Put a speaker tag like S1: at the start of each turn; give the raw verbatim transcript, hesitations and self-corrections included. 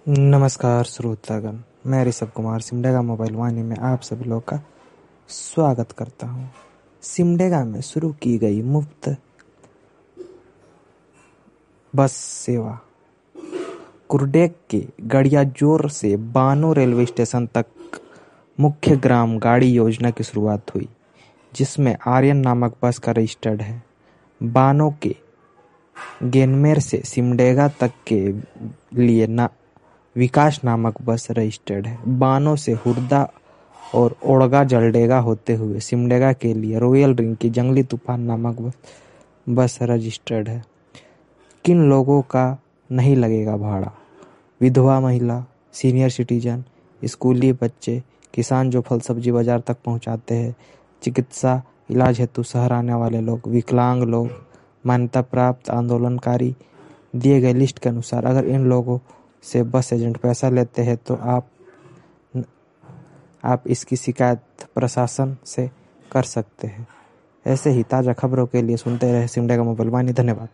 S1: नमस्कार श्रोतागण, मैं ऋषभ कुमार सिमडेगा मोबाइल वाणी में आप सभी लोग का स्वागत करता हूं। सिमडेगा में शुरू की गई मुफ्त बस सेवा। कुरडेक के गड़ियाजोर से बानो रेलवे स्टेशन तक मुख्य ग्राम गाड़ी योजना की शुरुआत हुई, जिसमें आर्यन नामक बस का रजिस्टर्ड है। बानो के गेनमेर से सिमडेगा तक के लिए ना विकास नामक बस रजिस्टर्ड है। बानो से हुरदा और ओड़गा जलडेगा होते हुए सिमडेगा के लिए रॉयल रिंग की जंगली तूफान नामक बस बस रजिस्टर्ड है। किन लोगों का नहीं लगेगा भाड़ा? विधवा महिला, सीनियर सिटीजन, स्कूली बच्चे, किसान जो फल सब्जी बाजार तक पहुंचाते हैं, चिकित्सा इलाज हेतु शहर आने वाले लोग, विकलांग लोग, मान्यता प्राप्त आंदोलनकारी। दिए गए लिस्ट के अनुसार अगर इन लोगों से बस एजेंट पैसा लेते हैं तो आप आप इसकी शिकायत प्रशासन से कर सकते हैं। ऐसे ही ताज़ा खबरों के लिए सुनते रहे सिमडेगा मोबाइल वाणी। धन्यवाद।